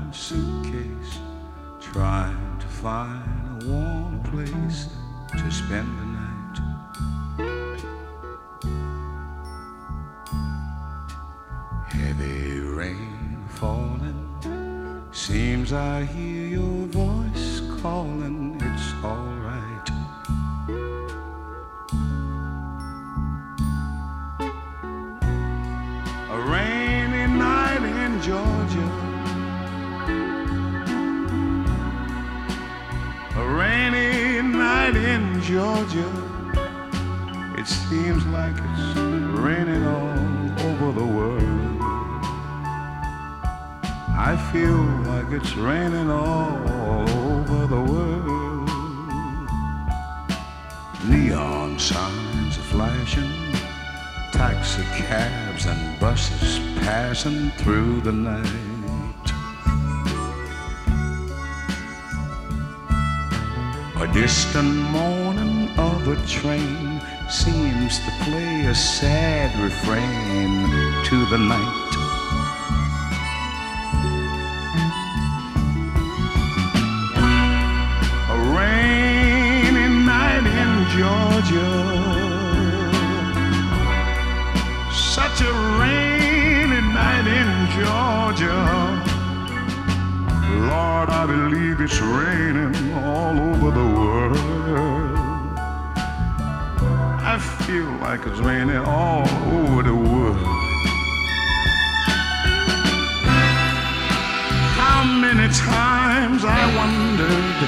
suitcase, trying to find a warm place to spend the night. Heavy rain falling, seems I hear your voice calling, it's all right. A rainy night in Georgia, a rainy night in Georgia. It seems like it's raining all over the world. I feel like it's raining all over the world. Neon signs are flashing, taxi cabs and buses passing through the night. A distant moaning of a train seems to play a sad refrain to the night. A rainy night in Georgia, such a rainy night in Georgia. Lord, I believe it's raining all over the world. I feel like it's raining all over the world. How many times I wondered,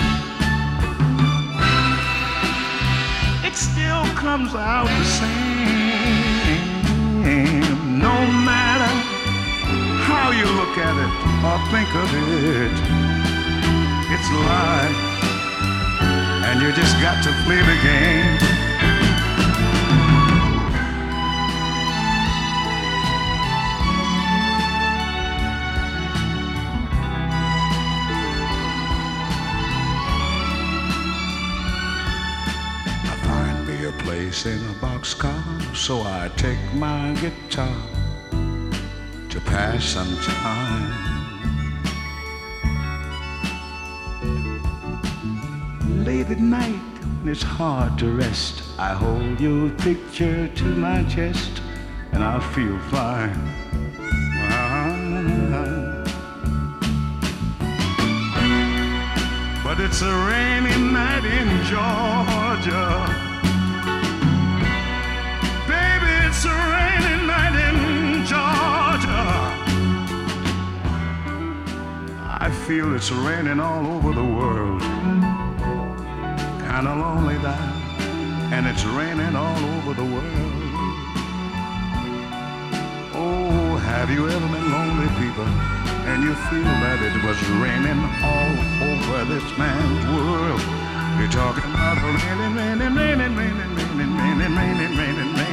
it still comes out the same. No matter how you look at it or think of it, it's life, and you just got to play the game. Place in a boxcar, so I take my guitar to pass some time. Late at night, when it's hard to rest, I hold your picture to my chest, and I feel fine. But it's a rainy night in Georgia. It's a rainy night in Georgia. I feel it's raining all over the world. Kinda lonely there, and it's raining all over the world. Oh, have you ever been lonely, people, and you feel that it was raining all over this man's world? You're talking about raining, raining, raining, raining, raining, raining, raining, raining, raining.